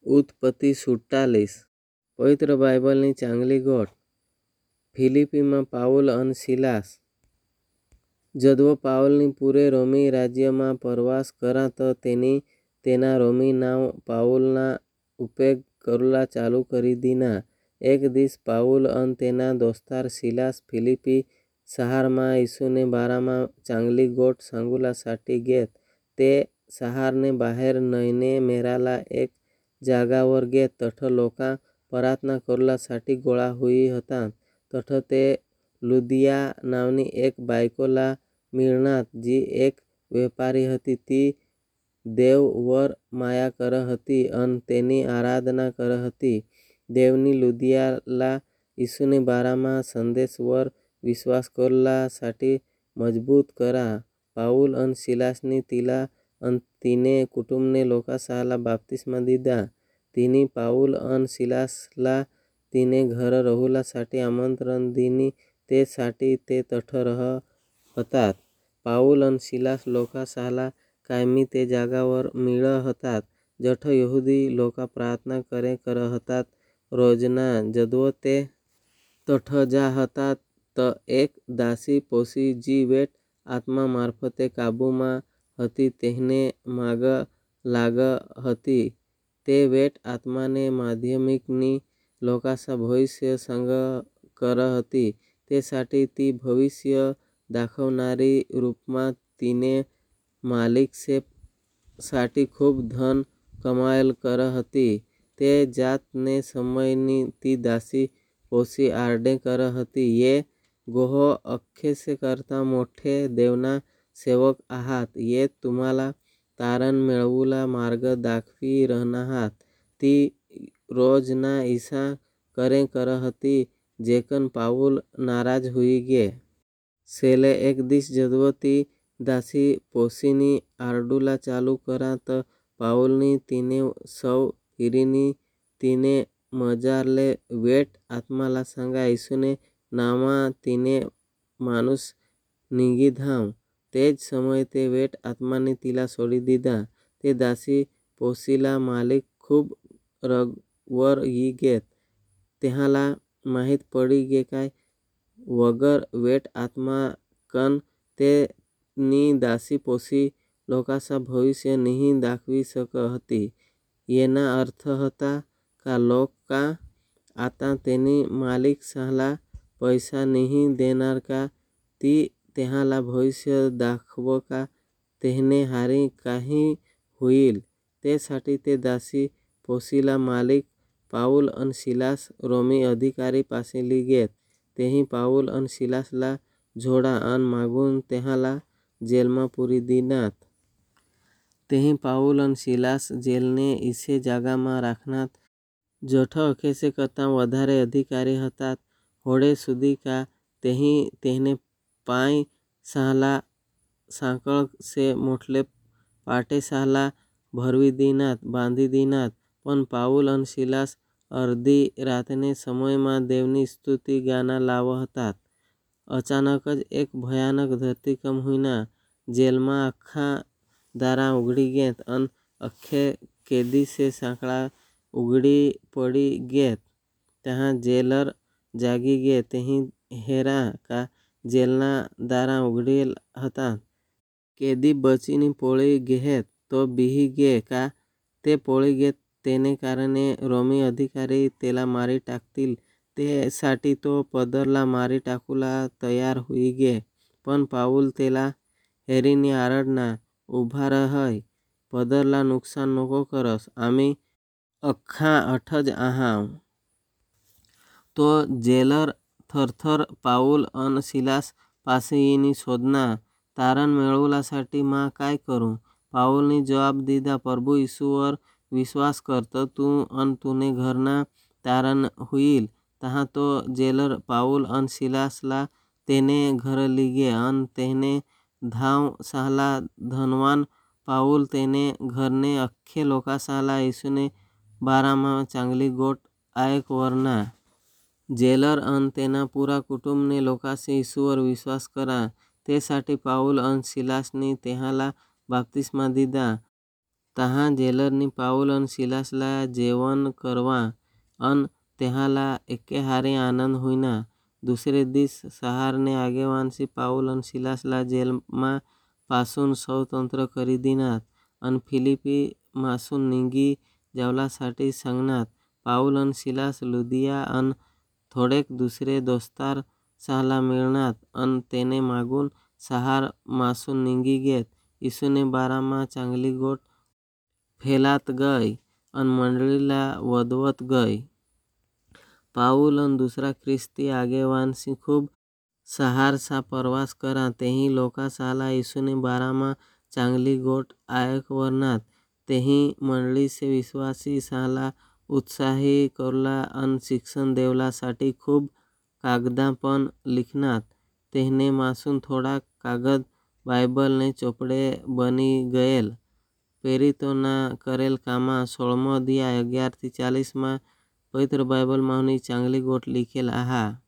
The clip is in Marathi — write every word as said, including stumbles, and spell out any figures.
ઉત્પત્તિ સુડતાલીસ. પવિત્ર બાઇબલની ચાંગલી ગોઠ. ફિલિપીમાં પાઉલ અને સિલાસ. જદવો પાઉલની પૂરે રોમી રાજ્યમાં પ્રવાસ કરા તો તેની તેના રોમી નાવ પાઉલના ઉપયોગ કરુલા ચાલુ કરી દીના. એક દિવસ પાઉલ અને તેના દોસ્તાર સિલાસ ફિલિપી શહારમાં ઈસુને બારામાં ચાંગલી ગોઠ सांगुला साठी गेत. ते शहारने बाहेर नयने मेराला एक जागावर गेत. तठ लोका प्रार्थना करुला साठी गोळा हुई हतात. तठ ते लुदिया नावनी एक बायकोला मिळनात जी एक वेपारी हती. ती देव वर माया कर हती अन तेनी आराधना कर हती. देवनी लुदियाला ईसुने बारामा संदेश वर विश्वास करुला साठी मजबूत करा. पाऊल अन सिलासनी तिला अन तिने कुटुंबने लोकासाला बाप्तिस्मा दीधा. तिनी पाऊल अन सिलासला तिने घर रहुला साठी आमंत्रण दिनी ते साठी ते तठ रह हतात. पाऊल अन सिलास लोकासाला कायमी ते जागावर मिळ हतात जठ यहुदी लोका प्रार्थना करे कर हतात रोजना. जदवो ते तठ जा हतात त एक दासी पोसी जी वेट आत्मा मार्फते काबूमा हती तेहने माग लाग हती. ते वेट आत्माने माध्यमिकनी लोकासा भविष्य सांग कर हती. ते साठी ती भविष्य दाखवनारी रूपमा तिने मालिकसे साठी खूप धन कमायल कर हती. ते जात ने समयनी ती दासी पोसी आरडे कर हती. ये गोहो अख्खेसे करता मोठे देवना सेवक आहात. ये तुम्हाला तारण मिळवुला मार्ग दाखवी रहनाहात. ती रोजना ईसा करे कर हती जेकन पाऊल नाराज हुई गे. सेले एक दिस जदवो ती दासी पोसीनी आरडूला चालू करा त पाऊलनी तिने सौ हिरीनी तिने मजारले वेट आत्माला सांगा ईसुने नामा तिने माणूस निगी धाव. तेज समय ते वेट आत्माने तिला सोडी दीधा. ते दासी पोसीला मालिक खूप रगवर यी गेत. तेहाला माहीत पडी गे काय वगर वेट आत्मा कन ते नी दासी पोसी लोकासा भविष्य नहीं दाखवी सक हती. येना अर्थ हता का लोका आता तेनी मालिक साला पैसा नहीं देनार का ती तेहाला भविष्य दाखव का तेहने हारी काही हुईल. ते साठी ते दासी पोसीला मालिक पाऊल अन सिलास रोमी अधिकारी पासे ली गेत. तेही पाऊल अन सिलासला झोडा अन मागून तेहाला जेलमा पुरी दीनात. तेही पाऊल अन सिलास जेलने इसे जागामा राखनात जठ अखेसे करता वधारे अधिकारी हतात. होडे सुधी का तेही तेहने पाय साला सांकळ से मोठले पाटे साला भरवी दीनात बांधी दीनात. पण पाऊल अन सिलास अर्धी रातने समयमा देवनी स्तुती गाना लाव हतात. अचानकज एक भयानक धरतीकंप हुईना. जेलमा अख्खा दारा उघडी गेत अन अख्खे केदी से सांकळा उघडी पडी गेत. तहा जेलर जागी गे. तेही हेरा का जेलना दारा उघडेल हतात. केदी बचीनी पोळी गेहेत तो बिही गे का ते पोळी गेत तेने कारणे रोमी अधिकारी तेला मारी टाकतील ते साठी तो पदरला मारी टाकूला तयार हुई गे. पण पाऊल तेला हेरीनी आरडना उभा रहाय पदरला नुकसान नको करस आमी अख्खा अठज आहाव. तो जेलर थरथर पाऊल अन सिलास पासे यीनी शोधना तारण मिळवुला साठी मा काय करू. पाऊलनी जवाब दीधा प्रभु ईसुवर विश्वास कर त तू अन तुने घरना तारण हुईल. तहा तो जेलर पाऊल अन सिलासला तेने घर लीगे अन तेहने धाव साला धनवान पाऊल तेने घरने अख्खे लोकासाला ईसुने बारामा चांगली गोट आयक वरना. जेलर अन तेना पूरा कुटुंबने लोकासे ईसुवर विश्वास करा. ते साठी पाऊल अन सिलासनी तेहाला बाप्तिस्मा दीधा. तहाँ जेलरनी पाउल अन सिलासला जेवण करवा अन तेहाला एके हारे आनंद हुईना। दुसरे दिस शहारने आगेवानसी पाउल अन सिलासला जेलमा पासून स्वतंत्र करी दिनात अन फिलिपी मासून निंगी जावलासाठी सांगनात। पाउल अन सिलास लुदिया अन थोडेक दुसरे दोस्तार साहला मिळनात अन तेने मागून शहार मासून निंगी गेत। यीशुने बारामा चांगली गोट फैलात गई अन मंडळीला वधवत गई। पाउल अन दुसरा ख्रिस्ती आगेवानसी खूब शहार सा प्रवास करा तेही लोका साला यीशुने बारामा चांगली गोट आयकवरनात। तेही मंडळीसे विश्वासी साला उत्साही करोला अन शिक्षण देवलासाठी खूब कागदा पण लिखनात। तेहने मासून थोडा कागद बायबल ने चोपड़े बनी गयेल। प्रेरितोना करेल कामा सोळमो अध्याय अग्यार थी चालीस मा पवित्र बायबल माहुनी चांगली गोट लिखेल आहा।